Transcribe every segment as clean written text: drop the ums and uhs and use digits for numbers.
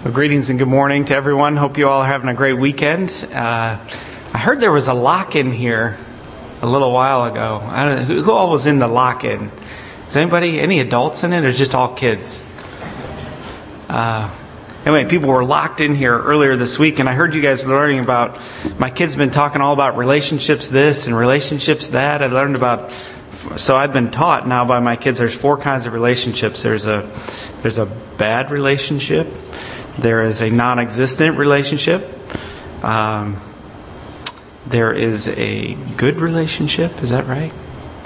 Well, greetings and good morning to everyone. Hope you all are having a great weekend. I heard there was a lock-in here a little while ago. I don't know, who all was in the lock-in? Is anybody, any adults in it, or just all kids? Anyway, people were locked in here earlier this week, and I heard you guys learning about, my kids have been talking all about relationships this and relationships that. I learned about, so I've been taught now by my kids, there's 4 kinds of relationships. There's a bad relationship. There is a non-existent relationship. There is a good relationship. Is that right?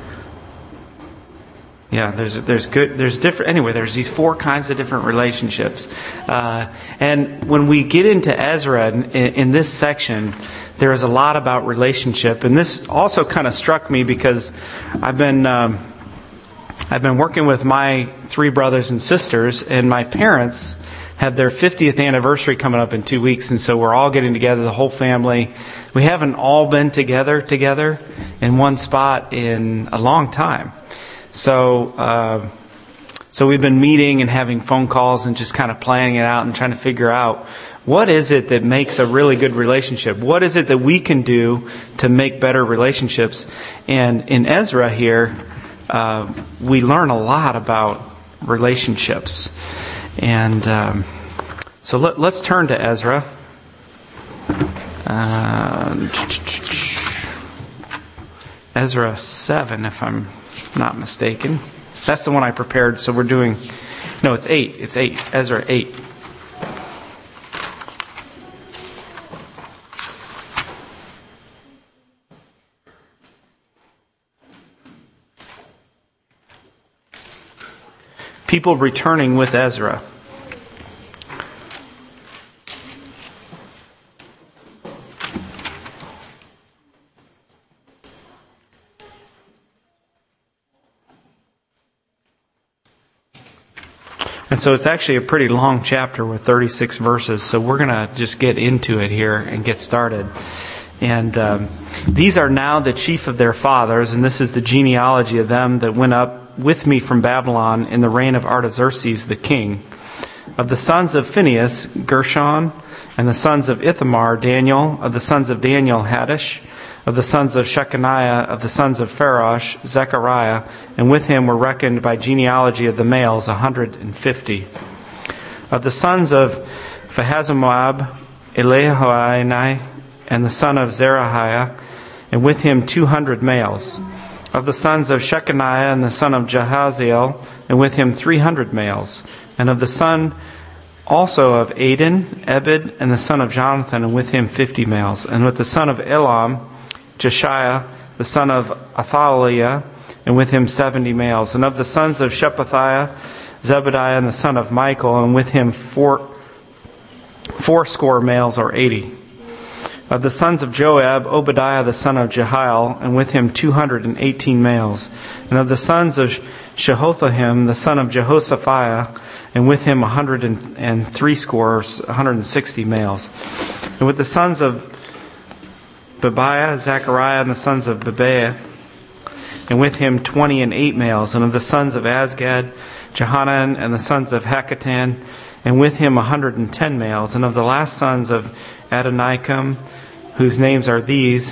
Yeah, there's good, there's different, anyway, there's these 4 kinds of different relationships. And when we get into Ezra in this section, there is a lot about relationship. And this also kind of struck me because I've been working with my 3 brothers and sisters, and my parents have their 50th anniversary coming up in 2 weeks, and so we're all getting together, the whole family. We haven't all been together in one spot in a long time. So we've been meeting and having phone calls and just kind of planning it out and trying to figure out what is it that makes a really good relationship? What is it that we can do to make better relationships? And in Ezra here, we learn a lot about relationships. And so let's turn to Ezra. Ezra 7, if I'm not mistaken. That's the one I prepared. So we're doing, no, it's 8. It's 8. Ezra 8. People returning with Ezra. And so it's actually a pretty long chapter with 36 verses, so we're going to just get into it here and get started. And these are now the chief of their fathers, and this is the genealogy of them that went up with me from Babylon in the reign of Artaxerxes the king. Of the sons of Phinehas, Gershon, and the sons of Ithamar, Daniel. Of the sons of Daniel, Haddish. Of the sons of Shechaniah, of the sons of Pharosh, Zechariah, and with him were reckoned by genealogy of the males 150. Of the sons of Phahazmoab, Elihoenai, and the son of Zerahiah, and with him 200 males. Of the sons of Shechaniah and the son of Jahaziel, and with him 300 males. And of the son also of Adin, Ebed, and the son of Jonathan, and with him 50 males. And with the son of Elam, Jeshiah, the son of Athaliah, and with him 70 males. And of the sons of Shephatiah, Zebediah, and the son of Michael, and with him fourscore males, or 80. Of the sons of Joab, Obadiah the son of Jehiel, and with him 218 males. And of the sons of Shehothahim, the son of Jehoshaphat, and with him 160 males. And with the sons of Bebiah, Zechariah, and the sons of Bebiah, and with him 28 males. And of the sons of Azgad, Johanan, and the sons of Hakatan, and with him 110 males. And of the last sons of Adonikam, whose names are these: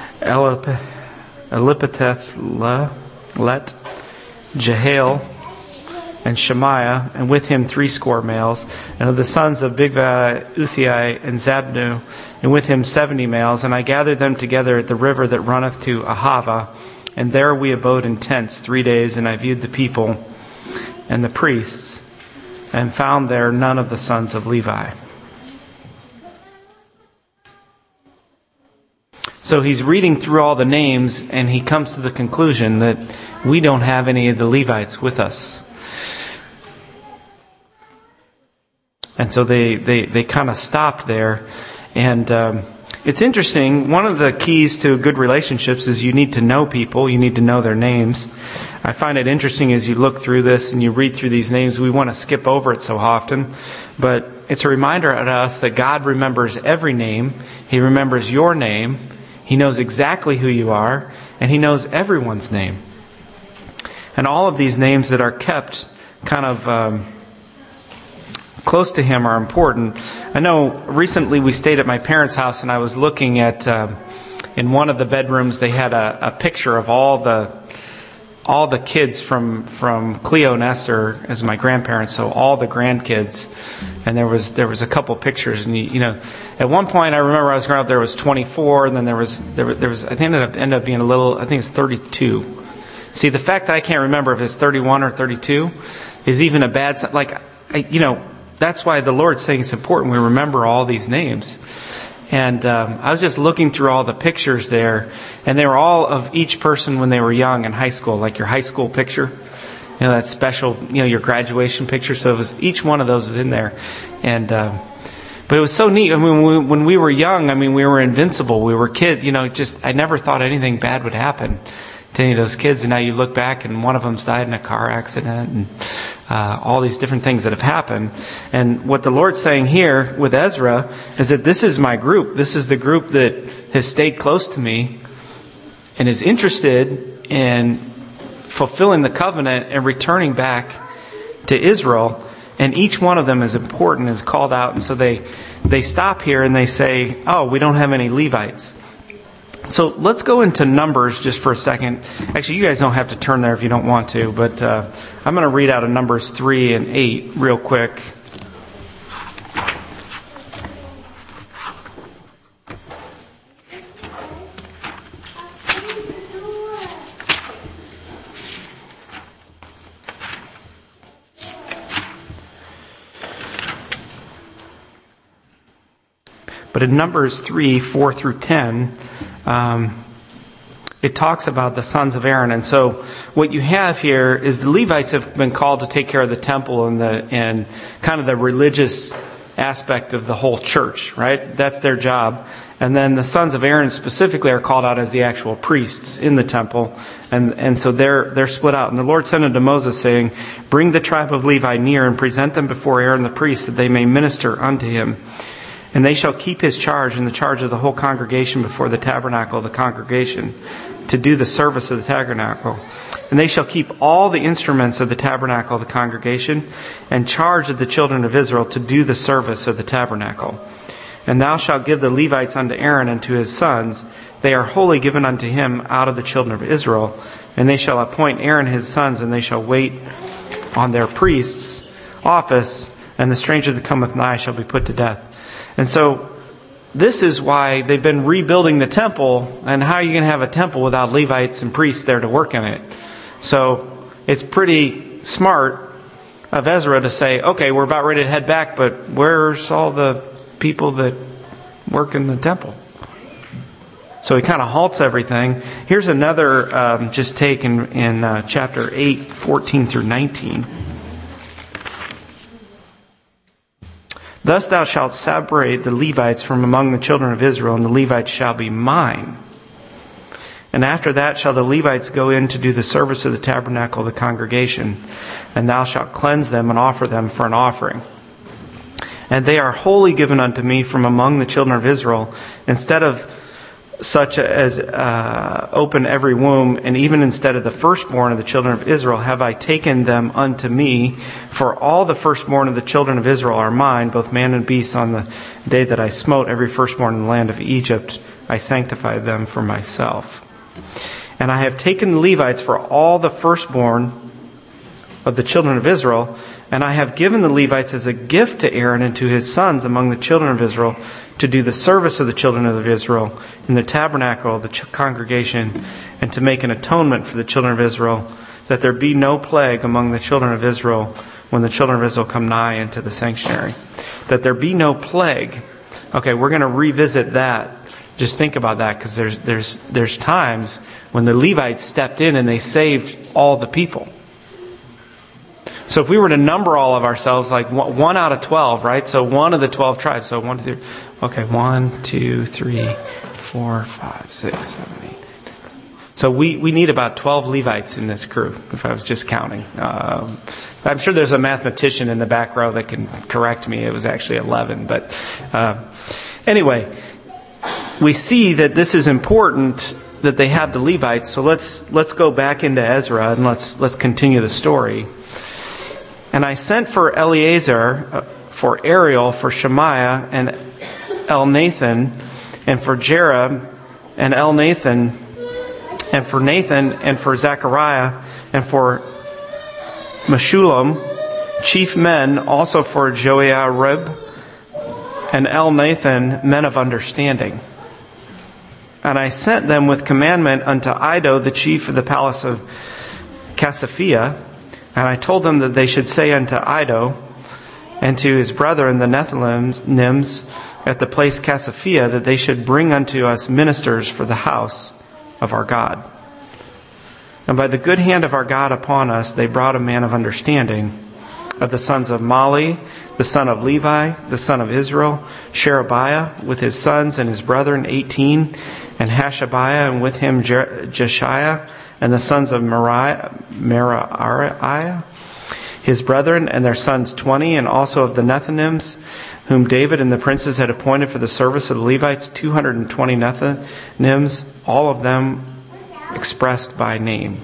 Elipeteth, Let, Jehiel, and Shemaiah, and with him 80 males. And of the sons of Bigvai, Uthai, and Zabnu, and with him 70 males. And I gathered them together at the river that runneth to Ahava, and there we abode in tents 3 days. And I viewed the people and the priests, and found there none of the sons of Levi. So he's reading through all the names, and he comes to the conclusion that we don't have any of the Levites with us. And so they kind of stopped there. And it's interesting, one of the keys to good relationships is you need to know people, you need to know their names. I find it interesting as you look through this and you read through these names, we want to skip over it so often. But it's a reminder to us that God remembers every name. He remembers your name. He knows exactly who you are, and He knows everyone's name. And all of these names that are kept kind of close to him are important. I know recently we stayed at my parents' house, and I was looking at, in one of the bedrooms, they had a picture of all the kids from Cleo and Esther as my grandparents, so all the grandkids. And there was a couple pictures, and at one point I remember I was growing up, there was 24, and then there was I think it ended up being I think it's 32. See, the fact that I can't remember if it's 31 or 32 is even a bad sign. That's why the Lord's saying it's important we remember all these names. And I was just looking through all the pictures there, and they were all of each person when they were young in high school, like your high school picture, that special, your graduation picture. So it was, each one of those was in there, and but it was so neat. I mean, when we were young, we were invincible. We were kids, I never thought anything bad would happen to any of those kids. And now you look back, and one of them's died in a car accident, and all these different things that have happened. And what the Lord's saying here with Ezra is that this is my group. This is the group that has stayed close to me and is interested in fulfilling the covenant and returning back to Israel. And each one of them is important, is called out. And so they stop here and they say, oh, we don't have any Levites. So let's go into Numbers just for a second. Actually, you guys don't have to turn there if you don't want to, but I'm going to read out of Numbers 3 and 8 real quick. But in Numbers 3, 4 through 10, it talks about the sons of Aaron. And so what you have here is the Levites have been called to take care of the temple and kind of the religious aspect of the whole church, right? That's their job. And then the sons of Aaron specifically are called out as the actual priests in the temple. And so they're split out. And the Lord sent unto Moses, saying, bring the tribe of Levi near and present them before Aaron the priest, that they may minister unto him. And they shall keep his charge and the charge of the whole congregation before the tabernacle of the congregation, to do the service of the tabernacle. And they shall keep all the instruments of the tabernacle of the congregation, and charge of the children of Israel to do the service of the tabernacle. And thou shalt give the Levites unto Aaron and to his sons. They are wholly given unto him out of the children of Israel. And they shall appoint Aaron his sons, and they shall wait on their priest's office, and the stranger that cometh nigh shall be put to death. And so this is why they've been rebuilding the temple. And how are you going to have a temple without Levites and priests there to work in it? So it's pretty smart of Ezra to say, okay, we're about ready to head back, but where's all the people that work in the temple? So he kind of halts everything. Here's another just take in chapter 8, 14 through 19. Thus thou shalt separate the Levites from among the children of Israel, and the Levites shall be mine. And after that shall the Levites go in to do the service of the tabernacle of the congregation, and thou shalt cleanse them and offer them for an offering. And they are wholly given unto me from among the children of Israel, instead of such as open every womb, and even instead of the firstborn of the children of Israel have I taken them unto me. For all the firstborn of the children of Israel are mine, both man and beast. On the day that I smote every firstborn in the land of Egypt, I sanctified them for myself. And I have taken the Levites for all the firstborn of the children of Israel, and I have given the Levites as a gift to Aaron and to his sons among the children of Israel, to do the service of the children of Israel in the tabernacle of the congregation, and to make an atonement for the children of Israel, that there be no plague among the children of Israel when the children of Israel come nigh into the sanctuary. That there be no plague. Okay, we're going to revisit that. Just think about that, because there's times when the Levites stepped in and they saved all the people. So if we were to number all of ourselves, like 1 out of 12, right? So one of the 12 tribes. So 1, 2, 3. Okay, 1, 2, 3, 4, 5, 6, 7, 8. So we need about 12 Levites in this crew, if I was just counting. I'm sure there's a mathematician in the back row that can correct me. It was actually 11. But anyway, we see that this is important that they have the Levites. So let's go back into Ezra and let's continue the story. And I sent for Eleazar for Ariel, for Shemaiah, and Elnathan, and for Jereb, and Elnathan, and for Nathan, and for Zechariah, and for Meshullam, chief men, also for Joiarib, and Elnathan, men of understanding. And I sent them with commandment unto Iddo, the chief of the palace of Cassiophia, and I told them that they should say unto Iddo, and to his brethren the Nethinims at the place Cassiophia, that they should bring unto us ministers for the house of our God. And by the good hand of our God upon us, they brought a man of understanding, of the sons of Mali, the son of Levi, the son of Israel, Sherebiah, with his sons and his brethren, 18, and Hashabiah, and with him Jeshiah, and the sons of Merariah, his brethren, and their sons 20, and also of the Nethinims, whom David and the princes had appointed for the service of the Levites, 220 Nethinims, all of them expressed by name.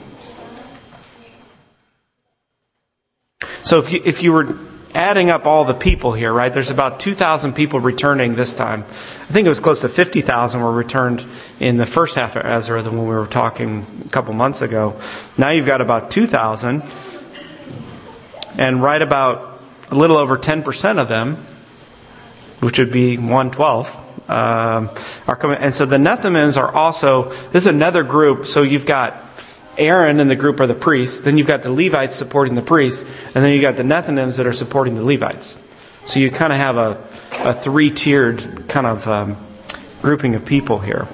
So if you were adding up all the people here, right, there's about 2,000 people returning this time. I think it was close to 50,000 were returned in the first half of Ezra than when we were talking a couple months ago. Now you've got about 2,000, and right about a little over 10% of them, which would be 1/12, are coming. And so the Nethinims are also, this is another group, so you've got Aaron in the group are the priests, then you've got the Levites supporting the priests, and then you've got the Nethinims that are supporting the Levites. So you kind of have a three-tiered kind of grouping of people here.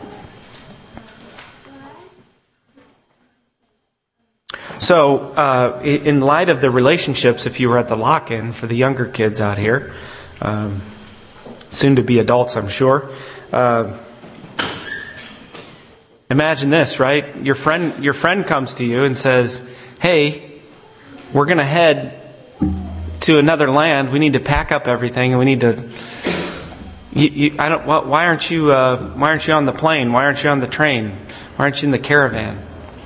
So in light of the relationships, if you were at the lock-in for the younger kids out here, soon to be adults, I'm sure, imagine this, right? Your friend comes to you and says, "Hey, we're going to head to another land. We need to pack up everything, and we need to. Why aren't you on the plane? Why aren't you on the train? Why aren't you in the caravan?"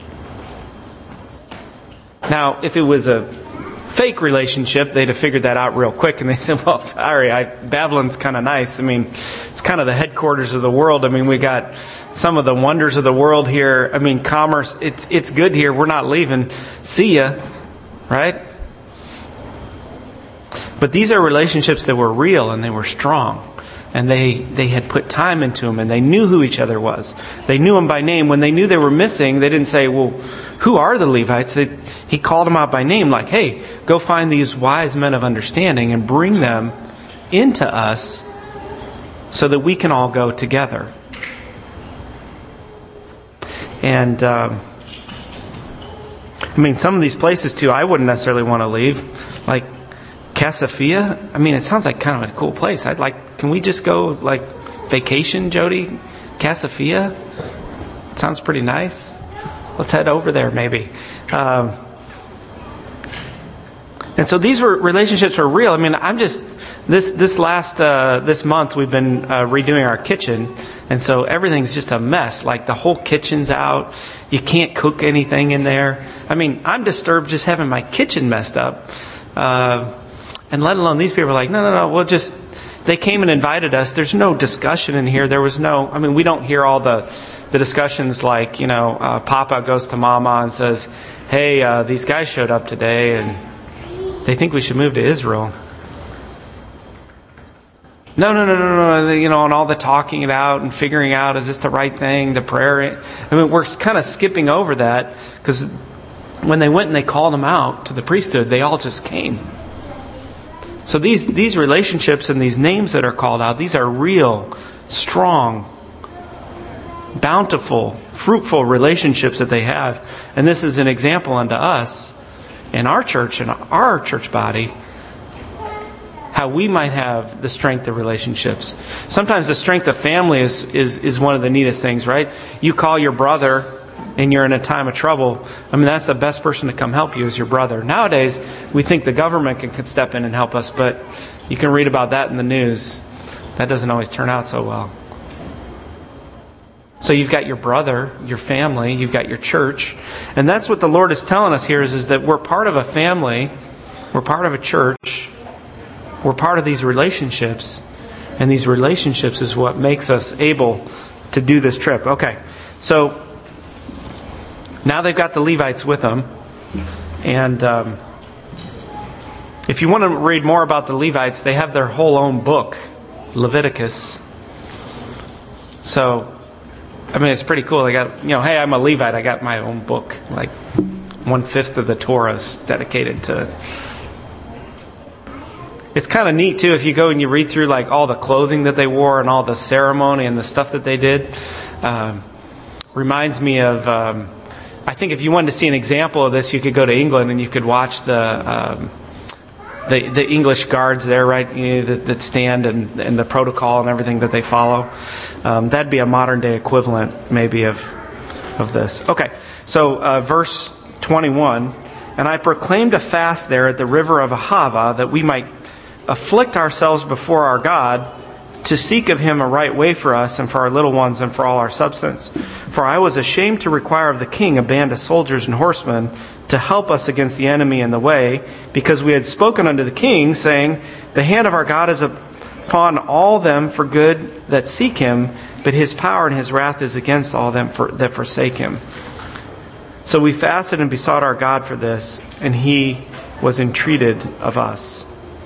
Now, if it was a fake relationship, they'd have figured that out real quick, and they said, "Well, sorry, Babylon's kind of nice. I mean, it's kind of the headquarters of the world. I mean, we got some of the wonders of the world here. I mean, commerce, it's good here. We're not leaving. See ya," right? But these are relationships that were real and they were strong, and they had put time into them, and they knew who each other was. They knew them by name. When they knew they were missing, they didn't say, "Well, who are the Levites?" He called them out by name, like, "Hey, go find these wise men of understanding and bring them into us so that we can all go together." And, I mean, some of these places, too, I wouldn't necessarily want to leave. Like, Cassiophia, I mean, it sounds like kind of a cool place. Can we just go, like, vacation, Jody? Cassiophia? It sounds pretty nice. Let's head over there, maybe. And so these relationships were real. I mean, this month we've been redoing our kitchen, and so everything's just a mess. Like, the whole kitchen's out. You can't cook anything in there. I mean, I'm disturbed just having my kitchen messed up. And let alone these people are like, no, they came and invited us. There's no discussion in here. We don't hear all the discussions like, Papa goes to Mama and says, "Hey, these guys showed up today and they think we should move to Israel." No. And all the talking it out and figuring out, is this the right thing, the prayer. I mean, we're kind of skipping over that, because when they went and they called them out to the priesthood, they all just came. So these relationships and these names that are called out, these are real, strong, bountiful, fruitful relationships that they have. And this is an example unto us in our church and our church body, how we might have the strength of relationships. Sometimes the strength of family is one of the neatest things, right? You call your brother and you're in a time of trouble. I mean, that's the best person to come help you is your brother. Nowadays, we think the government can step in and help us, but you can read about that in the news. That doesn't always turn out so well. So you've got your brother, your family, you've got your church. And that's what the Lord is telling us here is that we're part of a family, we're part of a church, we're part of these relationships, and these relationships is what makes us able to do this trip. Okay, so now they've got the Levites with them, and if you want to read more about the Levites, they have their whole own book, Leviticus. So, I mean, it's pretty cool. They got, hey, I'm a Levite. I got my own book. Like 1/5 of the Torah is dedicated to. It's kind of neat too if you go and you read through like all the clothing that they wore and all the ceremony and the stuff that they did. Reminds me of. I think if you wanted to see an example of this, you could go to England and you could watch the English guards there, right? That stand and the protocol and everything that they follow. That'd be a modern day equivalent, maybe, of this. Okay, so verse 21, and I proclaimed a fast there at the river of Ahava, that we might afflict ourselves before our God, to seek of Him a right way for us and for our little ones and for all our substance. For I was ashamed to require of the king a band of soldiers and horsemen to help us against the enemy in the way, because we had spoken unto the king, saying, the hand of our God is upon all them for good that seek Him, but His power and His wrath is against all them that forsake Him. So we fasted and besought our God for this, and He was entreated of us.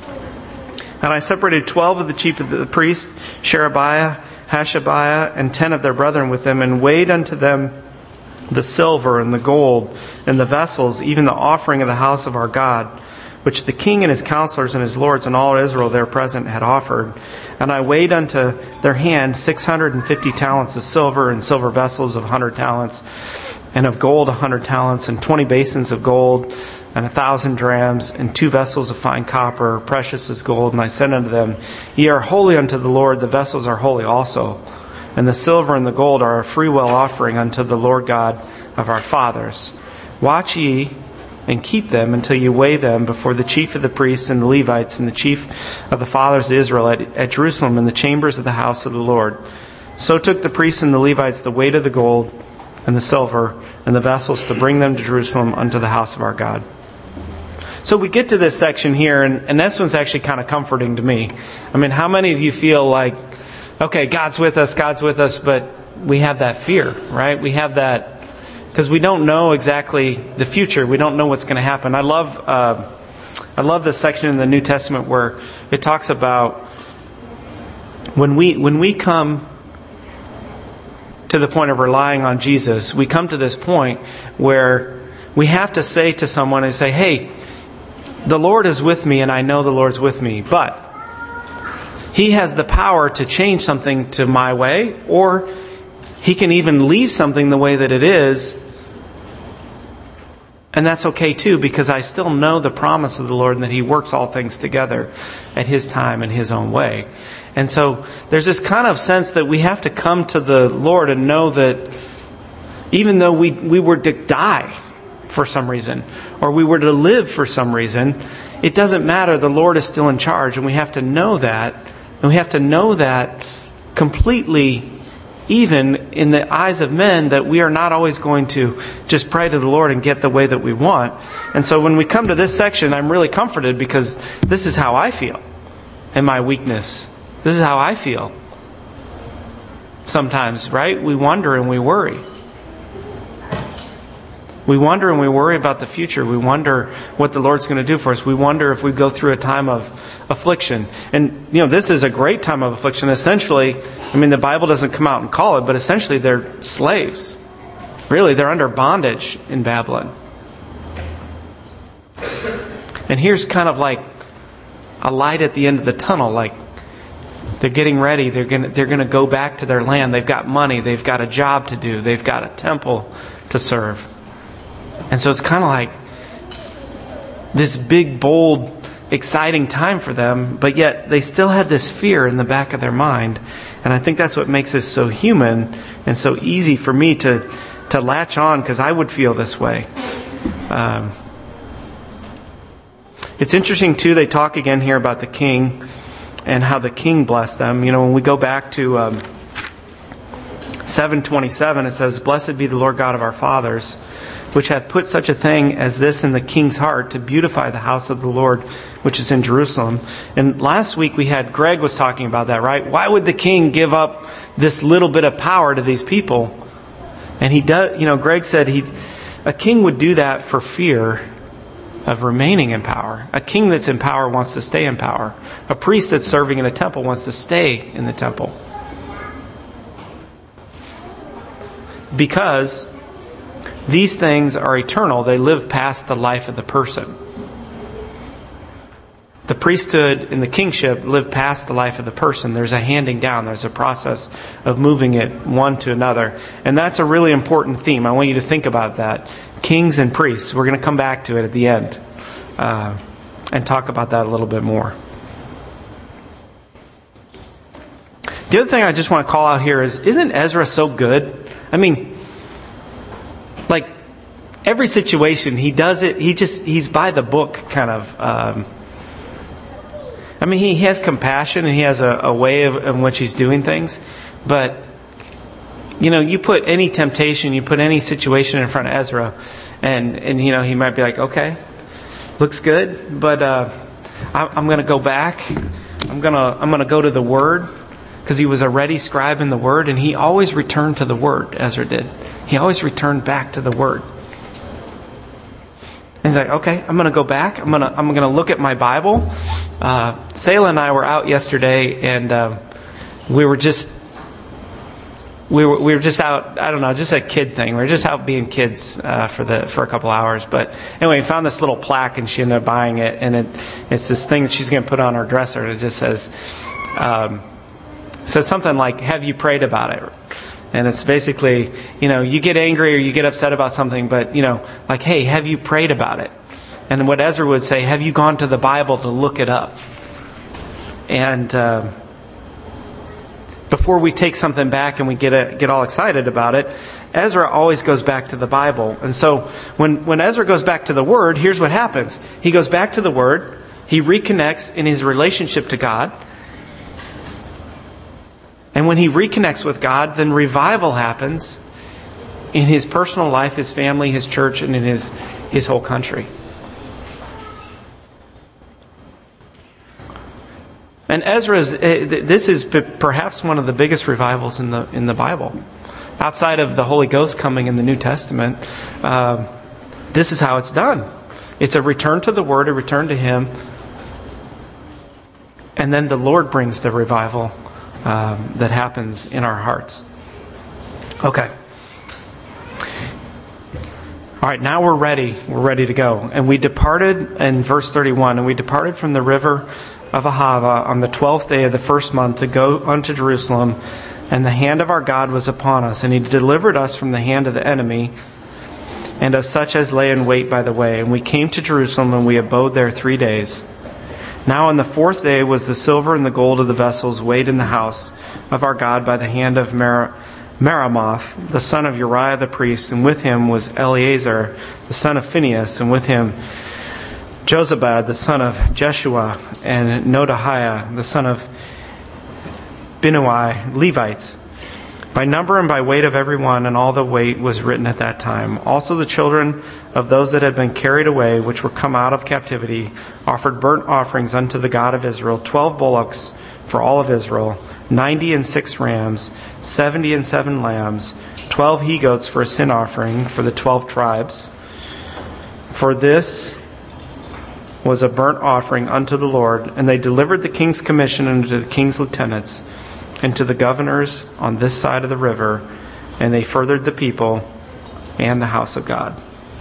And I separated 12 of the chief of the priests, Sherebiah, Hashabiah, and 10 of their brethren with them, and weighed unto them the silver and the gold and the vessels, even the offering of the house of our God, which the king and his counselors and his lords and all Israel there present had offered. And I weighed unto their hand 650 talents of silver, and silver vessels of 100 talents, and of gold 100 talents, and 20 basins of gold, and 1,000 drams, and 2 vessels of fine copper, precious as gold. And I said unto them, Ye are holy unto the Lord, the vessels are holy also. And the silver and the gold are a freewill offering unto the Lord God of our fathers. Watch ye and keep them until you weigh them before the chief of the priests and the Levites and the chief of the fathers of Israel at Jerusalem in the chambers of the house of the Lord. So took the priests and the Levites the weight of the gold and the silver and the vessels to bring them to Jerusalem unto the house of our God. So we get to this section here, and this one's actually kind of comforting to me. I mean, how many of you feel like, okay, God's with us, but we have that fear, right? We have that, because we don't know exactly the future. We don't know what's going to happen. I love this section in the New Testament where it talks about when we come to the point of relying on Jesus, we come to this point where we have to say to someone and say, hey, the Lord is with me and I know the Lord's with me, but He has the power to change something to my way, or He can even leave something the way that it is. And that's okay too, because I still know the promise of the Lord and that He works all things together at His time and His own way. And so there's this kind of sense that we have to come to the Lord and know that even though we were to die for some reason, or we were to live for some reason, it doesn't matter. The Lord is still in charge, and we have to know that. And we have to know that completely, even in the eyes of men, that we are not always going to just pray to the Lord and get the way that we want. And so when we come to this section, I'm really comforted, because this is how I feel in my weakness. This is how I feel sometimes, right? We wonder and we worry. We wonder and we worry about the future. We wonder what the Lord's going to do for us. We wonder if we go through a time of affliction. And, this is a great time of affliction. Essentially, the Bible doesn't come out and call it, but essentially they're slaves. Really, they're under bondage in Babylon. And here's kind of like a light at the end of the tunnel. Like, they're getting ready. They're going to go back to their land. They've got money. They've got a job to do. They've got a temple to serve. And so it's kind of like this big, bold, exciting time for them, but yet they still had this fear in the back of their mind. And I think that's what makes this so human and so easy for me to latch on, because I would feel this way. It's interesting, too, they talk again here about the king and how the king blessed them. When we go back to 7:27, it says, Blessed be the Lord God of our fathers, which hath put such a thing as this in the king's heart, to beautify the house of the Lord, which is in Jerusalem. And last week we had Greg was talking about that, right? Why would the king give up this little bit of power to these people? And he does, Greg said a king would do that for fear of remaining in power. A king that's in power wants to stay in power. A priest that's serving in a temple wants to stay in the temple. Because these things are eternal. They live past the life of the person. The priesthood and the kingship live past the life of the person. There's a handing down. There's a process of moving it one to another. And that's a really important theme. I want you to think about that. Kings and priests. We're going to come back to it at the end and talk about that a little bit more. The other thing I just want to call out here is, isn't Ezra so good? I mean, like, every situation, he does it, he's by the book kind of. He has compassion and he has a way in which he's doing things. But, you put any temptation, you put any situation in front of Ezra, and he might be like, okay, looks good, but I'm going to go back. I'm going to go to the Word, because he was a ready scribe in the Word, and he always returned to the Word, Ezra did. He always returned back to the Word. And he's like, okay, I'm going to go back. I'm going to look at my Bible. Selah and I were out yesterday, and we were just out. I don't know, just a kid thing. We were just out being kids for a couple hours. But anyway, we found this little plaque, and she ended up buying it. And it's this thing that she's going to put on her dresser. And it just says something like, "Have you prayed about it?" And it's basically, you get angry or you get upset about something, but, like, hey, have you prayed about it? And what Ezra would say, have you gone to the Bible to look it up? And before we take something back and we get all excited about it, Ezra always goes back to the Bible. And so when Ezra goes back to the Word, here's what happens. He goes back to the Word. He reconnects in his relationship to God. And when he reconnects with God, then revival happens in his personal life, his family, his church, and in his whole country. And this is perhaps one of the biggest revivals in the Bible. Outside of the Holy Ghost coming in the New Testament, this is how it's done. It's a return to the Word, a return to Him, and then the Lord brings the revival that happens in our hearts. Okay. All right, now we're ready. We're ready to go. And we departed, in verse 31, and we departed from the river of Ahava on the 12th day of the first month to go unto Jerusalem, and the hand of our God was upon us, and He delivered us from the hand of the enemy, and of such as lay in wait by the way. And we came to Jerusalem, and we abode there 3 days. Now on the 4th day was the silver and the gold of the vessels weighed in the house of our God by the hand of Meremoth, the son of Uriah the priest, and with him was Eleazar, the son of Phinehas, and with him Jozabad, the son of Jeshua, and Noadiah, the son of Binnui, Levites, by number and by weight of every one, and all the weight was written at that time. Also the children of those that had been carried away, which were come out of captivity, offered burnt offerings unto the God of Israel, 12 bullocks for all of Israel, 96 rams, 77 lambs, 12 he-goats for a sin offering for the 12 tribes. For this was a burnt offering unto the Lord. And they delivered the king's commission unto the king's lieutenants and to the governors on this side of the river, and they furthered the people and the house of God.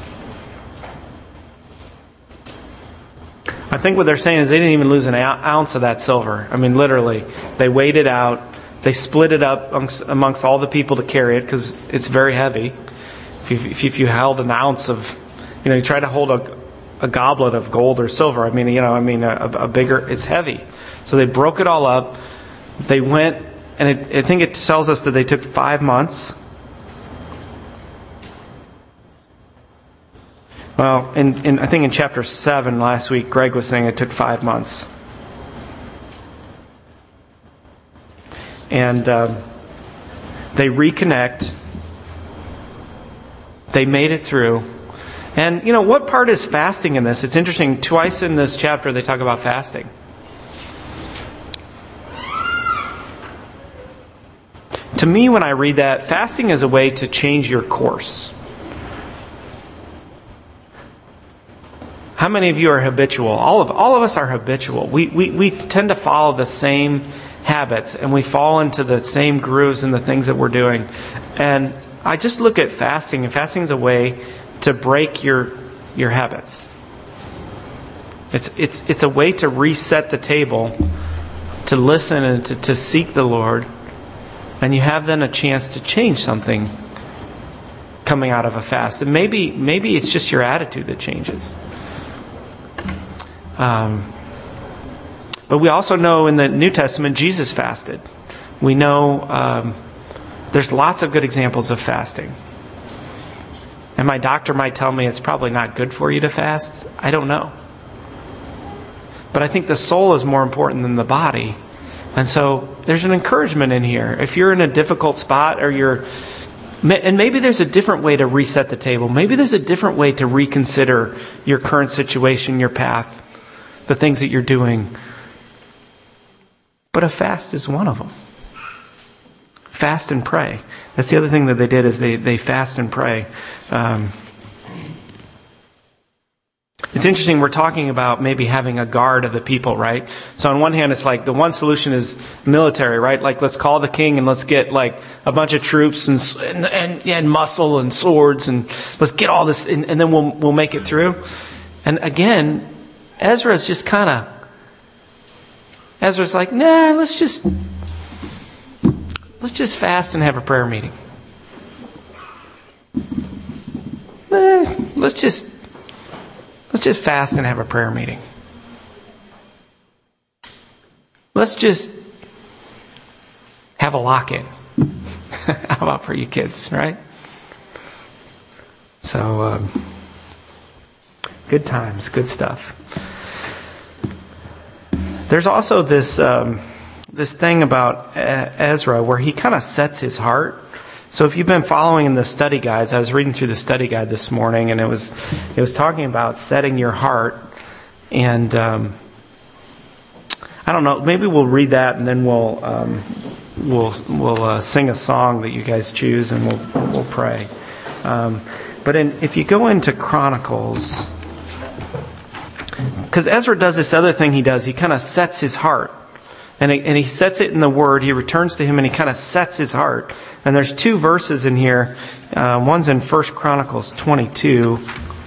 I think what they're saying is they didn't even lose an ounce of that silver. I mean, literally. They weighed it out. They split it up amongst all the people to carry it, because it's very heavy. If you held an ounce of, you try to hold a goblet of gold or silver, a bigger, it's heavy. So they broke it all up. They went, and I think it tells us that they took 5 months. Well, I think in chapter 7 last week, Greg was saying it took 5 months. And they reconnect. They made it through. And, what part is fasting in this? It's interesting. Twice in this chapter they talk about fasting. To me, when I read that, fasting is a way to change your course. How many of you are habitual? All of us are habitual. We tend to follow the same habits, and we fall into the same grooves in the things that we're doing. And I just look at fasting, and fasting is a way to break your habits. It's a way to reset the table, to listen and to seek the Lord. And you have then a chance to change something coming out of a fast. And maybe it's just your attitude that changes. But we also know in the New Testament, Jesus fasted. We know there's lots of good examples of fasting. And my doctor might tell me it's probably not good for you to fast. I don't know. But I think the soul is more important than the body. And so there's an encouragement in here. If you're in a difficult spot and maybe there's a different way to reset the table. Maybe there's a different way to reconsider your current situation, your path, the things that you're doing. But a fast is one of them. Fast and pray. That's the other thing that they did is they fast and pray. It's interesting, we're talking about maybe having a guard of the people, right? So on one hand, it's like the one solution is military, right? Like, let's call the king and let's get like a bunch of troops and muscle and swords and let's get all this and then we'll make it through. And again, Ezra's like, nah, let's just fast and have a prayer meeting. Let's just fast and have a prayer meeting. Let's just have a lock-in. How about for you kids, right? So, good times, good stuff. There's also this thing about Ezra where he kind of sets his heart. So if you've been following in the study guides, I was reading through the study guide this morning, and it was talking about setting your heart. And I don't know, maybe we'll read that, and then we'll sing a song that you guys choose, and we'll pray. But if you go into Chronicles, because Ezra does this other thing he does, he kind of sets his heart. And he sets it in the Word. He returns to Him and he kind of sets his heart. And there's two verses in here. One's in 1 Chronicles 22.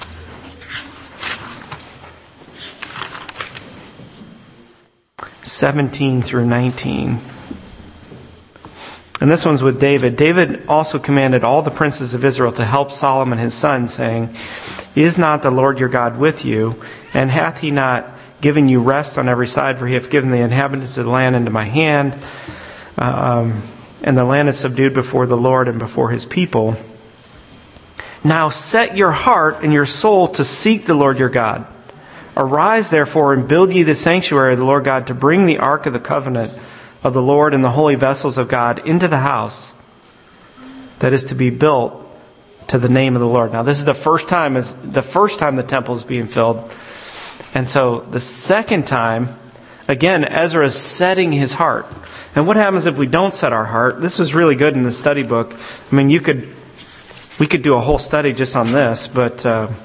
(17 through 19). And this one's with David. David also commanded all the princes of Israel to help Solomon his son, saying, "Is not the Lord your God with you? And hath He not given you rest on every side? For He hath given the inhabitants of the land into my hand. And the land is subdued before the Lord and before His people. Now set your heart and your soul to seek the Lord your God. Arise therefore and build ye the sanctuary of the Lord God, to bring the ark of the covenant of the Lord and the holy vessels of God into the house that is to be built to the name of the Lord." Now this is the first time the temple is being filled. And so the second time, again, Ezra is setting his heart. And what happens if we don't set our heart? This was really good in the study book. I mean, we could do a whole study just on this, but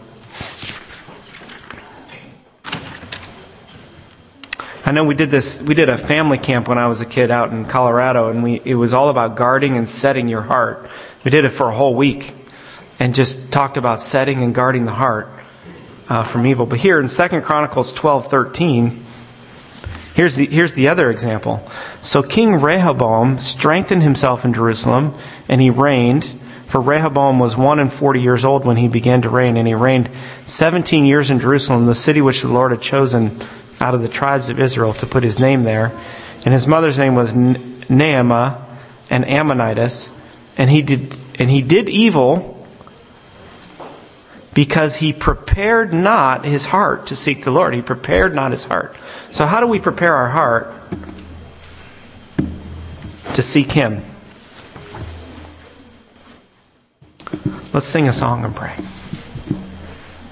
I know we did a family camp when I was a kid out in Colorado, and it was all about guarding and setting your heart. We did it for a whole week and just talked about setting and guarding the heart from evil. But here in 2 Chronicles 12:13, here's the other example. "So King Rehoboam strengthened himself in Jerusalem, and he reigned. For Rehoboam was 41 years old when he began to reign, and he reigned 17 years in Jerusalem, the city which the Lord had chosen out of the tribes of Israel to put His name there. And his mother's name was Naamah, an Ammonitess, and he did evil because he prepared not his heart to seek the Lord." He prepared not his heart. So how do we prepare our heart to seek Him? Let's sing a song and pray.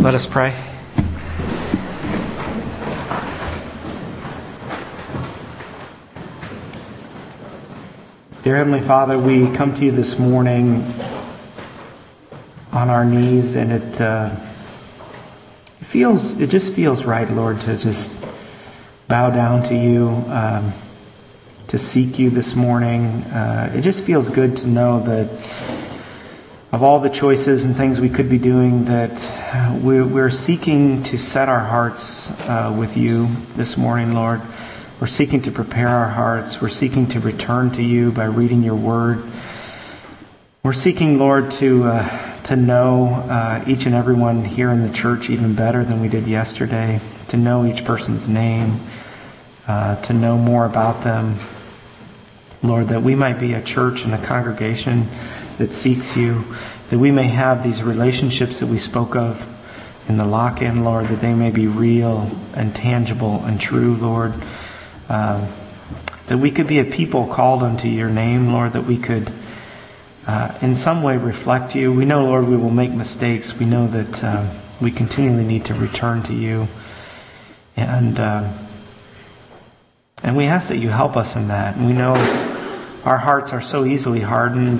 Let us pray. Dear Heavenly Father, we come to you this morning on our knees, and it just feels right, Lord, to just bow down to you, to seek you this morning. It just feels good to know that of all the choices and things we could be doing, that we're seeking to set our hearts with you this morning, Lord. We're seeking to prepare our hearts. We're seeking to return to you by reading your word. We're seeking, Lord, to know each and every one here in the church even better than we did yesterday, to know each person's name, to know more about them. Lord, that we might be a church and a congregation that seeks you, that we may have these relationships that we spoke of in the lock-in, Lord, that they may be real and tangible and true, Lord. That we could be a people called unto your name, Lord, that we could in some way reflect you. We know, Lord, we will make mistakes. We know that we continually need to return to you. And we ask that you help us in that. And we know our hearts are so easily hardened.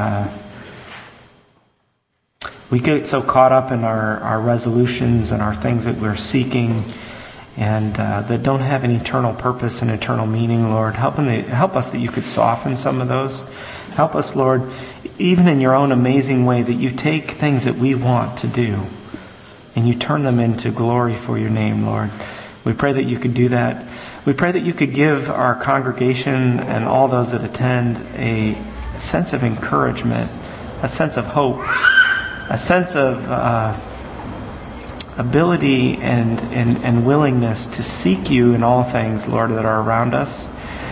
We get so caught up in our resolutions and our things that we're seeking and that don't have an eternal purpose and eternal meaning, Lord. Help us that you could soften some of those. Help us, Lord, even in your own amazing way, that you take things that we want to do and you turn them into glory for your name, Lord. We pray that you could do that. We pray that you could give our congregation and all those that attend a sense of encouragement, a sense of hope, a sense of ability and willingness to seek you in all things, Lord, that are around us.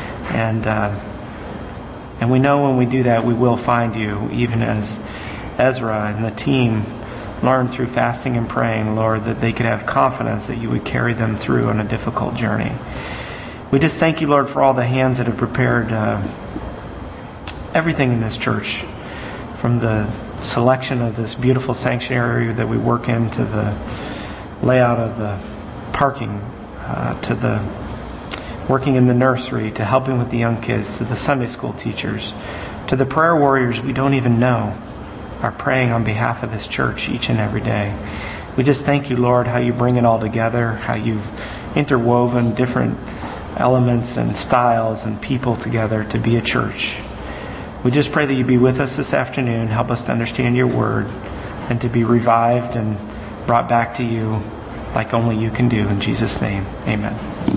And we know when we do that, we will find you, even as Ezra and the team learned through fasting and praying, Lord, that they could have confidence that you would carry them through on a difficult journey. We just thank you, Lord, for all the hands that have prepared everything in this church, from the selection of this beautiful sanctuary that we work in, to the layout of the parking, to the working in the nursery, to helping with the young kids, to the Sunday school teachers, to the prayer warriors we don't even know are praying on behalf of this church each and every day. We just thank you, Lord, how you bring it all together, how you've interwoven different elements and styles and people together to be a church. We just pray that you be with us this afternoon, help us to understand your word, and to be revived and brought back to you like only you can do. In Jesus' name, amen.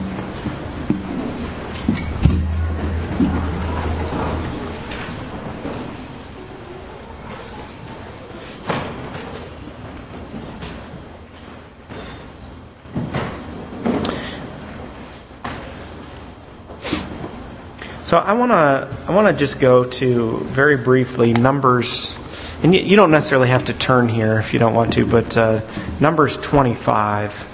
So I want to just go to, very briefly, Numbers, and you don't necessarily have to turn here if you don't want to, but Numbers 25.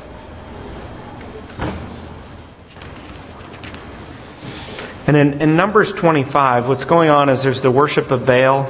And in Numbers 25, what's going on is there's the worship of Baal.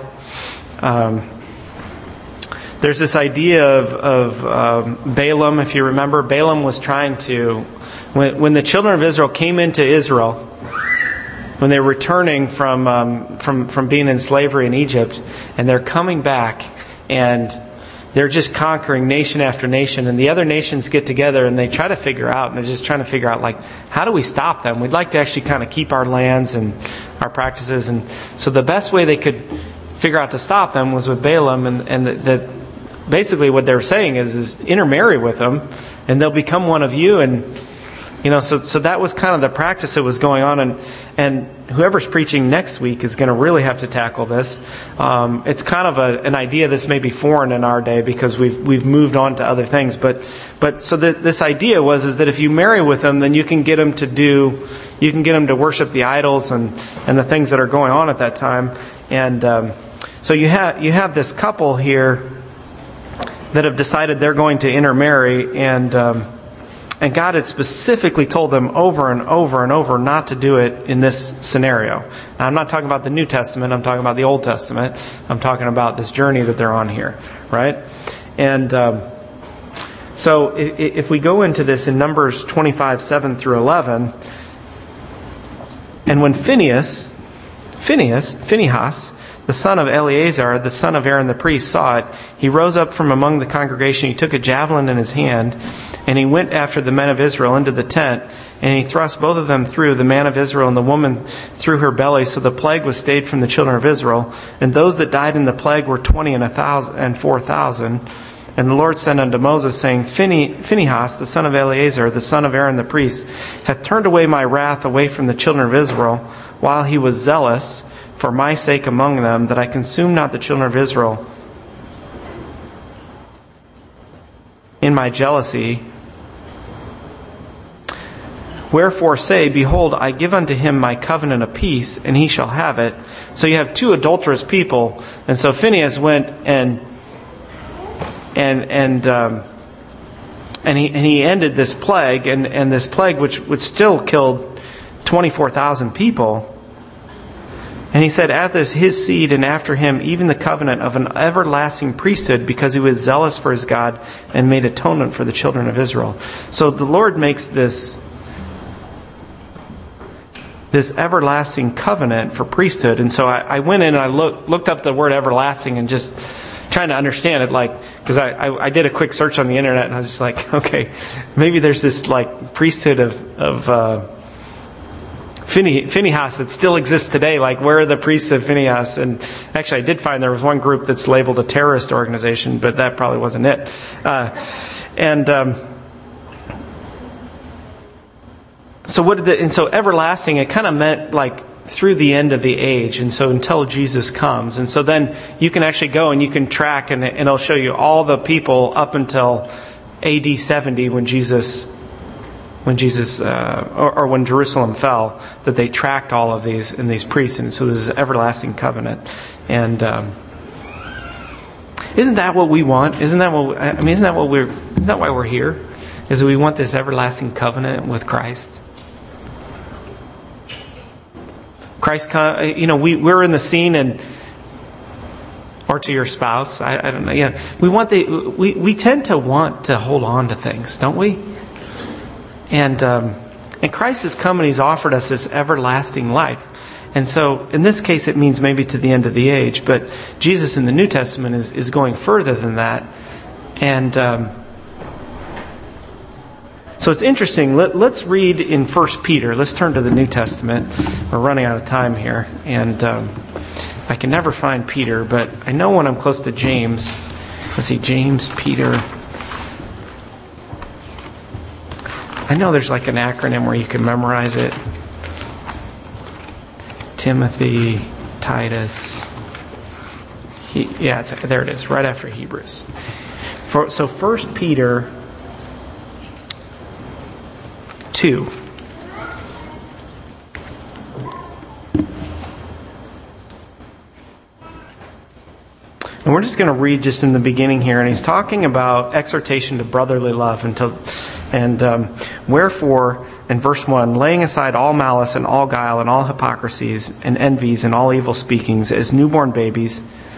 There's this idea of Balaam, if you remember. Balaam was trying to, when the children of Israel came into Israel, when they're returning from being in slavery in Egypt, and they're coming back, and they're just conquering nation after nation, and the other nations get together and they try to figure out, and they're just trying to figure out, like, how do we stop them? We'd like to actually kind of keep our lands and our practices, and so the best way they could figure out to stop them was with Balaam, and that basically what they're saying is intermarry with them, and they'll become one of you, and so that was kind of the practice that was going on, and whoever's preaching next week is going to really have to tackle this. It's kind of an idea that's maybe foreign in our day because we've moved on to other things. But so this idea is that if you marry with them, then you can get them to worship the idols and the things that are going on at that time. And so you have this couple here that have decided they're going to intermarry, and God had specifically told them over and over and over not to do it in this scenario. Now, I'm not talking about the New Testament. I'm talking about the Old Testament. I'm talking about this journey that they're on here, right? And So if we go into this in Numbers 25, 7 through 11, and when Phinehas, the son of Eleazar, the son of Aaron the priest, saw it, he rose up from among the congregation. He took a javelin in his hand, and he went after the men of Israel into the tent, and he thrust both of them through, the man of Israel and the woman through her belly. So the plague was stayed from the children of Israel. And those that died in the plague were 4,000. And the Lord said unto Moses, saying, Phinehas, the son of Eleazar, the son of Aaron the priest, hath turned away my wrath away from the children of Israel, while he was zealous for my sake among them, that I consume not the children of Israel in my jealousy. Wherefore say, Behold, I give unto him my covenant of peace, and he shall have it. So you have two adulterous people. And so Phinehas went and he ended this plague, and this plague which would still killed 24,000 people. And he said, after this, his seed, and after him even the covenant of an everlasting priesthood, because he was zealous for his God and made atonement for the children of Israel. So the Lord makes this everlasting covenant for priesthood. And so I went in and I looked up the word everlasting and just trying to understand it, because I did a quick search on the internet, and I was just like, okay, maybe there's this priesthood of Phinehas that still exists today. Where are the priests of Phinehas? And actually I did find there was one group that's labeled a terrorist organization, but that probably wasn't it. So everlasting, it kind of meant through the end of the age, and so until Jesus comes. And so then you can actually go and you can track, and it'll show you all the people up until AD 70 when Jerusalem fell, that they tracked all of these in these priests. And so there's an everlasting covenant. And isn't that what we want? Isn't that why we're here? Is that we want this everlasting covenant with Christ? We're in the scene, or to your spouse, I don't know. We tend to want to hold on to things, don't we? And Christ has come and He's offered us this everlasting life. And so in this case it means maybe to the end of the age, but Jesus in the New Testament is going further than that. And so it's interesting. Let's read in 1 Peter. Let's turn to the New Testament. We're running out of time here. And I can never find Peter, but I know when I'm close to James. Let's see, James, Peter. I know there's an acronym where you can memorize it. Timothy, Titus. There it is, right after Hebrews. So 1 Peter 2. And we're just going to read just in the beginning here. And he's talking about exhortation to brotherly love. Wherefore, in verse 1, laying aside all malice and all guile and all hypocrisies and envies and all evil speakings, as newborn babes,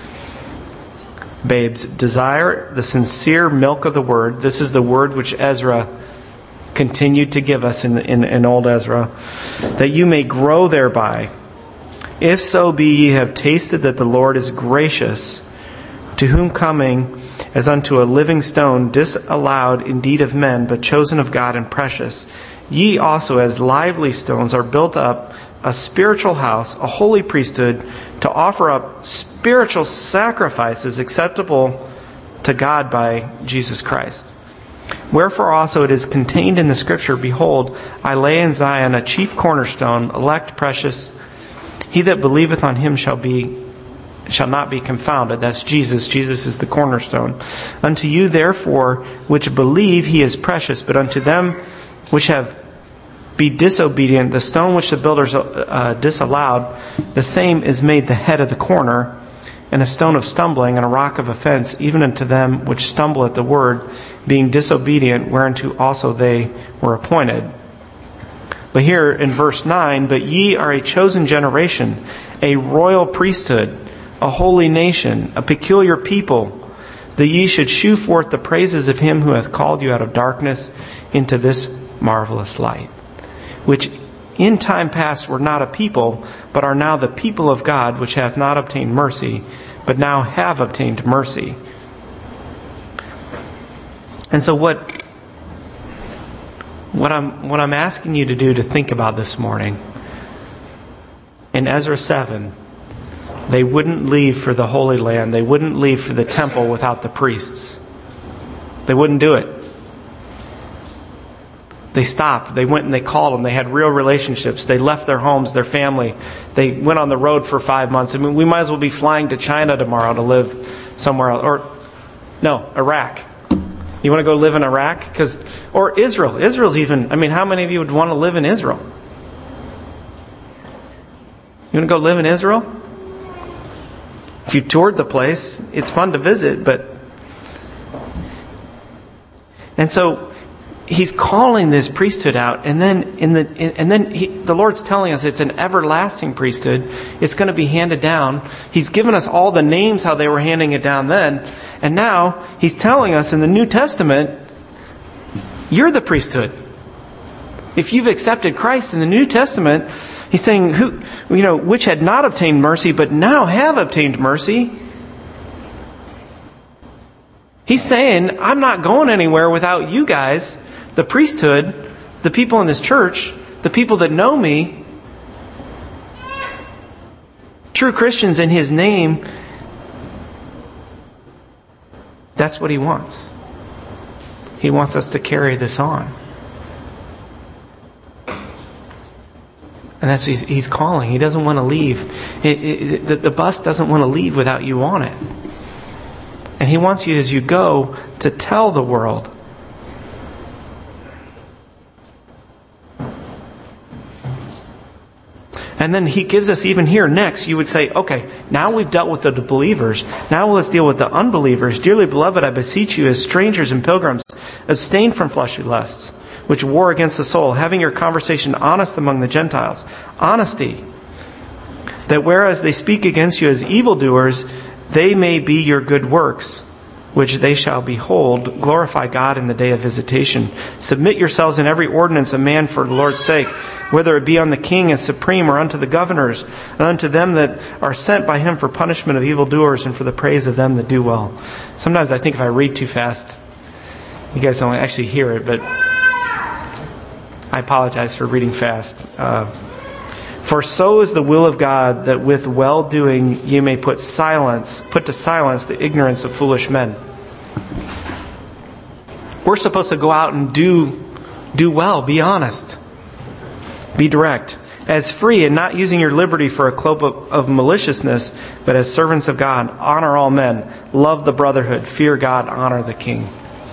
desire the sincere milk of the word. This is the word which Ezra continued to give us in old Ezra, that you may grow thereby. If so be ye have tasted that the Lord is gracious, to whom coming as unto a living stone, disallowed indeed of men, but chosen of God and precious, ye also as lively stones are built up a spiritual house, a holy priesthood, to offer up spiritual sacrifices acceptable to God by Jesus Christ. Wherefore also it is contained in the Scripture, Behold, I lay in Zion a chief cornerstone, elect, precious. He that believeth on him shall not be confounded. That's Jesus. Jesus is the cornerstone. Unto you therefore which believe he is precious, but unto them which have be disobedient, the stone which the builders disallowed, the same is made the head of the corner, and a stone of stumbling, and a rock of offense, even unto them which stumble at the word, being disobedient, whereunto also they were appointed. But here in verse 9, but ye are a chosen generation, a royal priesthood, a holy nation, a peculiar people, that ye should shew forth the praises of him who hath called you out of darkness into this marvelous light, which in time past were not a people, but are now the people of God, which hath not obtained mercy, but now have obtained mercy. And so what I'm asking you to do, to think about this morning, in Ezra 7, they wouldn't leave for the Holy Land. They wouldn't leave for the temple without the priests. They wouldn't do it. They stopped. They went and they called them. They had real relationships. They left their homes, their family. They went on the road for 5 months. I mean, we might as well be flying to China tomorrow to live somewhere else. Iraq. You want to go live in Iraq? Or Israel. Israel's even, how many of you would want to live in Israel? You want to go live in Israel? If you toured the place, it's fun to visit, and so he's calling this priesthood out, and then the Lord's telling us it's an everlasting priesthood. It's going to be handed down. He's given us all the names how they were handing it down then, and now he's telling us in the New Testament, you're the priesthood. If you've accepted Christ in the New Testament, he's saying, which had not obtained mercy, but now have obtained mercy. He's saying, I'm not going anywhere without you guys, the priesthood, the people in this church, the people that know me, true Christians in His name. That's what He wants. He wants us to carry this on. And that's what He's calling. He doesn't want to leave. The bus doesn't want to leave without you on it. And He wants you, as you go, to tell the world. And then He gives us, even here next, you would say, okay, now we've dealt with the believers. Now let's deal with the unbelievers. Dearly beloved, I beseech you, as strangers and pilgrims, abstain from fleshly lusts, which war against the soul, having your conversation honest among the Gentiles. Honesty. That whereas they speak against you as evildoers, they may be your good works, which they shall behold. Glorify God in the day of visitation. Submit yourselves in every ordinance of man for the Lord's sake, whether it be on the king as supreme, or unto the governors, and unto them that are sent by him for punishment of evildoers, and for the praise of them that do well. Sometimes I think if I read too fast, you guys don't actually hear it, but I apologize for reading fast. For so is the will of God, that with well-doing you may put to silence the ignorance of foolish men. We're supposed to go out and do well, be honest, be direct, as free, and not using your liberty for a cloak of maliciousness, but as servants of God. Honor all men, love the brotherhood, fear God, honor the king.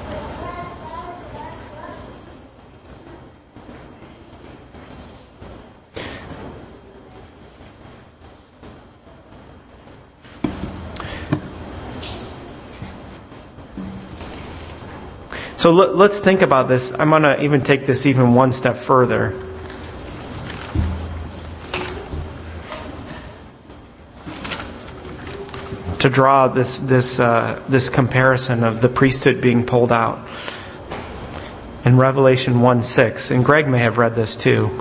So let's think about this. I'm going to even take this even one step further. To draw this comparison of the priesthood being pulled out. In Revelation 1:6, and Greg may have read this too.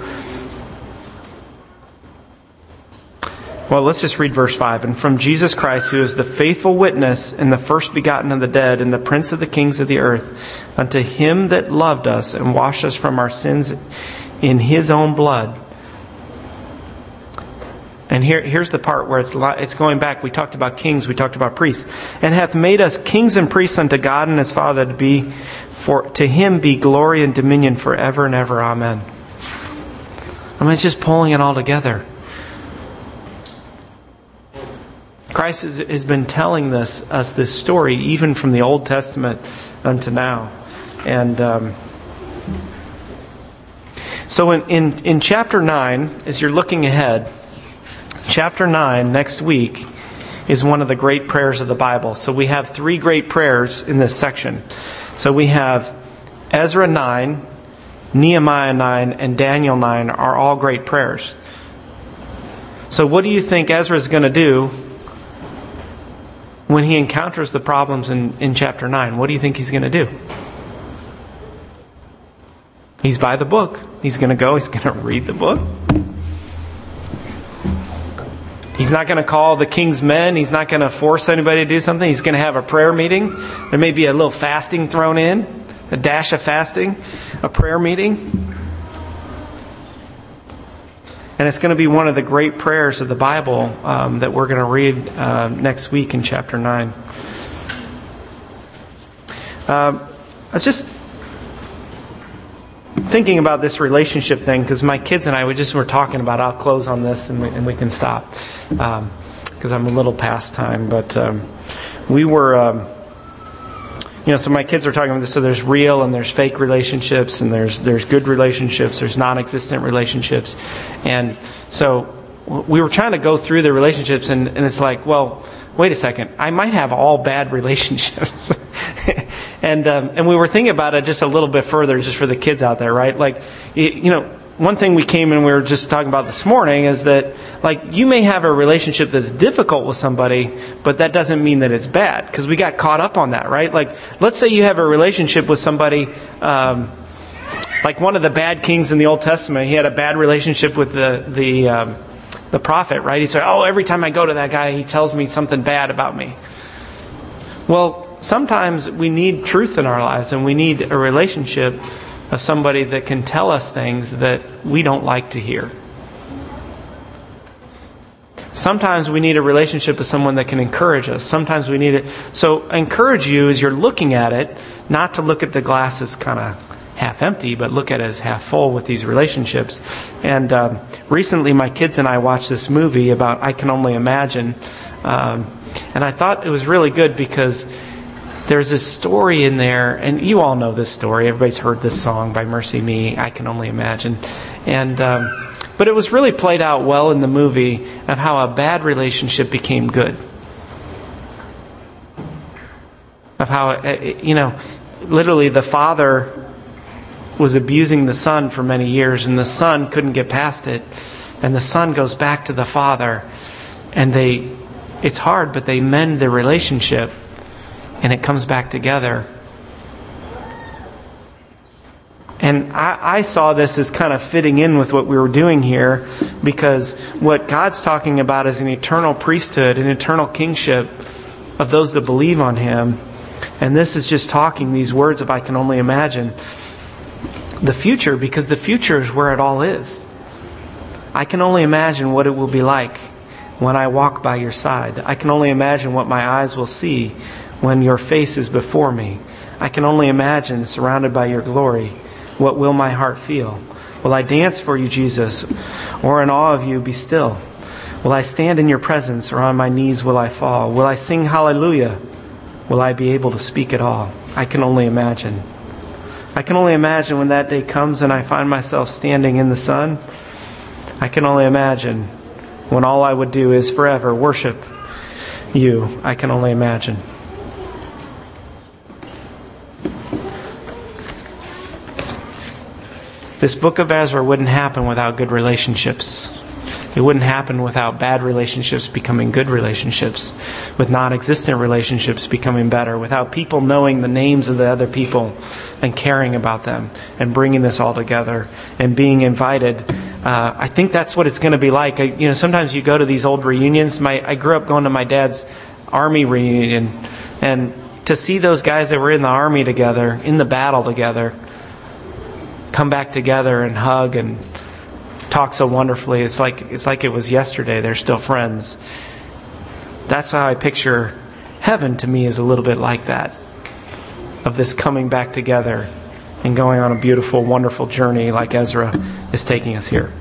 Well, let's just read verse 5. And from Jesus Christ, who is the faithful witness and the first begotten of the dead and the prince of the kings of the earth, unto Him that loved us and washed us from our sins in His own blood. And here's the part where it's going back. We talked about kings, we talked about priests. And hath made us kings and priests unto God and His Father, to Him be glory and dominion forever and ever. Amen. It's just pulling it all together. Christ has been telling us this story even from the Old Testament unto now. And so in chapter 9, as you're looking ahead, chapter 9 next week is one of the great prayers of the Bible. So we have 3 great prayers in this section. So we have Ezra 9, Nehemiah 9, and Daniel 9 are all great prayers. So what do you think Ezra is going to do when he encounters the problems in chapter 9, what do you think he's going to do? He's by the book. He's going to go. He's going to read the book. He's not going to call the king's men. He's not going to force anybody to do something. He's going to have a prayer meeting. There may be a little fasting thrown in, a dash of fasting, a prayer meeting. And it's going to be one of the great prayers of the Bible that we're going to read next week in chapter 9. I was just thinking about this relationship thing because my kids and I were talking about it. I'll close on this and we can stop because I'm a little past time. But we were, so my kids were talking about this. So there's real and there's fake relationships, and there's good relationships, there's non-existent relationships, and so we were trying to go through the relationships, and it's like, well, wait a second, I might have all bad relationships. And we were thinking about it just a little bit further, just for the kids out there, right? Like, one thing we came and we were just talking about this morning is that, like, you may have a relationship that's difficult with somebody, but that doesn't mean that it's bad, because we got caught up on that, right? Like, let's say you have a relationship with somebody, like one of the bad kings in the Old Testament. He had a bad relationship with the prophet, right? He said, "Oh, every time I go to that guy, he tells me something bad about me." Well, sometimes we need truth in our lives, and we need a relationship of somebody that can tell us things that we don't like to hear. Sometimes we need a relationship with someone that can encourage us. Sometimes we need it. So I encourage you, as you're looking at it, not to look at the glass as kind of half empty, but look at it as half full with these relationships. And recently my kids and I watched this movie about I Can Only Imagine. And I thought it was really good because there's this story in there, and you all know this story. Everybody's heard this song by Mercy Me, I Can Only Imagine. And but it was really played out well in the movie of how a bad relationship became good. Of how, literally the father was abusing the son for many years, and the son couldn't get past it. And the son goes back to the father, and it's hard, but they mend the relationship. And it comes back together. And I saw this as kind of fitting in with what we were doing here, because what God's talking about is an eternal priesthood, an eternal kingship of those that believe on Him. And this is just talking these words of I can only imagine the future, because the future is where it all is. I can only imagine what it will be like when I walk by your side. I can only imagine what my eyes will see when your face is before me. I can only imagine, surrounded by your glory, what will my heart feel? Will I dance for you, Jesus, or in awe of you be still? Will I stand in your presence, or on my knees will I fall? Will I sing hallelujah? Will I be able to speak at all? I can only imagine. I can only imagine when that day comes and I find myself standing in the sun. I can only imagine when all I would do is forever worship you. I can only imagine. This book of Ezra wouldn't happen without good relationships. It wouldn't happen without bad relationships becoming good relationships, with non-existent relationships becoming better, without people knowing the names of the other people and caring about them and bringing this all together and being invited. I think that's what it's going to be like. Sometimes you go to these old reunions. I grew up going to my dad's army reunion, and to see those guys that were in the army together, in the battle together, come back together and hug and talk so wonderfully. It's like it was yesterday. They're still friends. That's how I picture heaven. To me, is a little bit like that, of this coming back together and going on a beautiful, wonderful journey like Ezra is taking us here.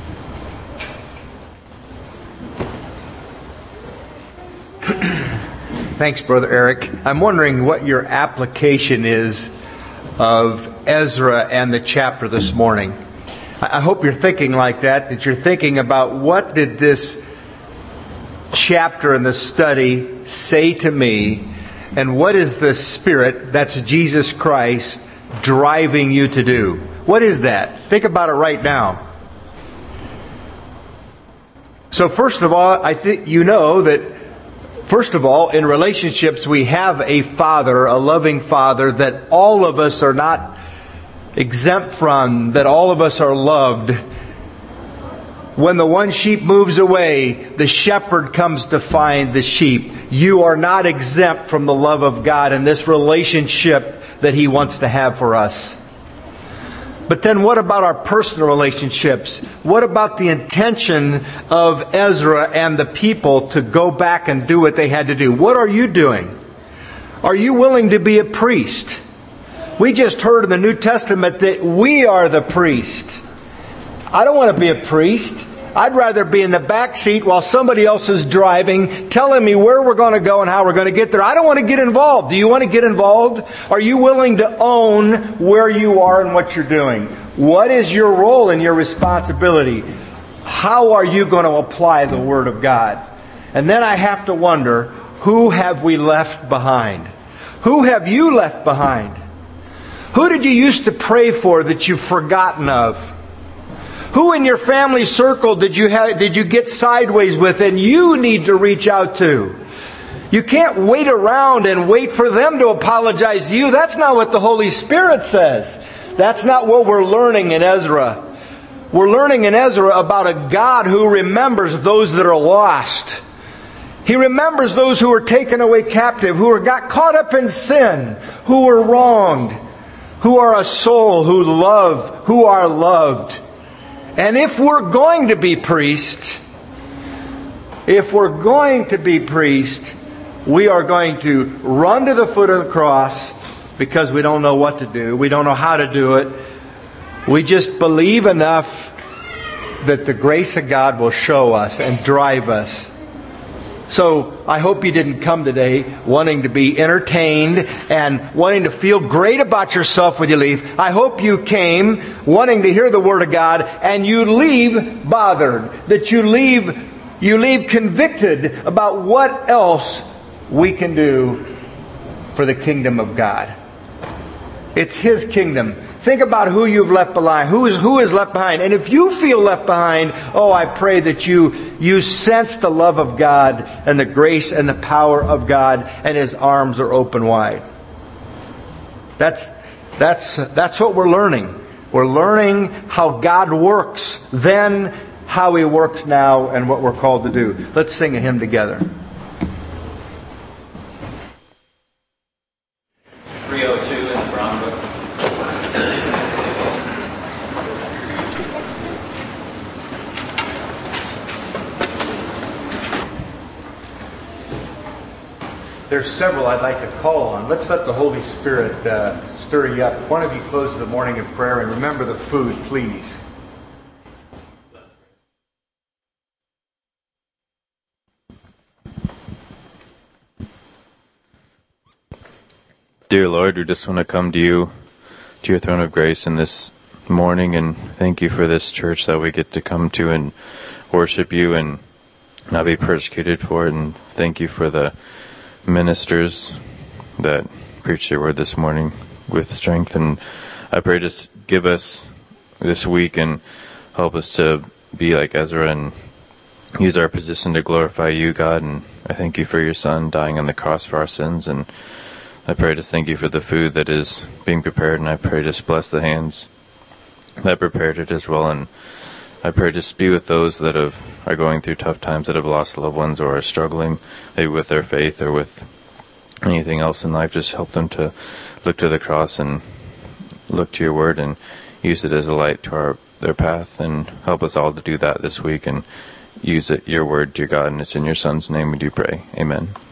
Thanks, Brother Eric. I'm wondering what your application is of Ezra and the chapter this morning. I hope you're thinking like that you're thinking about what did this chapter in the study say to me, and what is the Spirit, that's Jesus Christ, driving you to do? What is that? Think about it right now. So first of all, I think you know that First of all, in relationships, we have a father, a loving father, that all of us are not exempt from, that all of us are loved. When the one sheep moves away, the shepherd comes to find the sheep. You are not exempt from the love of God and this relationship that He wants to have for us. But then what about our personal relationships? What about the intention of Ezra and the people to go back and do what they had to do? What are you doing? Are you willing to be a priest? We just heard in the New Testament that we are the priest. I don't want to be a priest. I'd rather be in the back seat while somebody else is driving, telling me where we're going to go and how we're going to get there. I don't want to get involved. Do you want to get involved? Are you willing to own where you are and what you're doing? What is your role and your responsibility? How are you going to apply the Word of God? And then I have to wonder, who have we left behind? Who have you left behind? Who did you used to pray for that you've forgotten of? Who in your family circle did you get sideways with and you need to reach out to? You can't wait around and wait for them to apologize to you. That's not what the Holy Spirit says. That's not what we're learning in Ezra. We're learning in Ezra about a God who remembers those that are lost. He remembers those who were taken away captive, who got caught up in sin, who were wronged, who are a soul, who are loved. And if we're going to be priests, we are going to run to the foot of the cross because we don't know what to do. We don't know how to do it. We just believe enough that the grace of God will show us and drive us. So I hope you didn't come today wanting to be entertained and wanting to feel great about yourself when you leave. I hope you came wanting to hear the Word of God and you leave bothered. That you leave convicted about what else we can do for the kingdom of God. It's His kingdom. Think about who you've left behind. Who is left behind? And if you feel left behind, I pray that you sense the love of God and the grace and the power of God, and His arms are open wide. That's what we're learning. We're learning how God works then, how He works now, and what we're called to do. Let's sing a hymn together. 302 in the Brown Book. There's several I'd like to call on. Let's let the Holy Spirit stir you up. One of you close the morning in prayer, and remember the food, please. Dear Lord, we just want to come to you, to your throne of grace in this morning, and thank you for this church that we get to come to and worship you and not be persecuted for it. And thank you for the ministers that preached your word this morning with strength. And I pray just give us this week and help us to be like Ezra and use our position to glorify you, God. And I thank you for your Son dying on the cross for our sins. And I pray just thank you for the food that is being prepared. And I pray just bless the hands that prepared it as well. And I pray just be with those that are going through tough times, that have lost loved ones or are struggling maybe with their faith or with anything else in life. Just help them to look to the cross and look to your word and use it as a light to their path. And help us all to do that this week and use it, your word, dear God. And it's in your Son's name we do pray. Amen.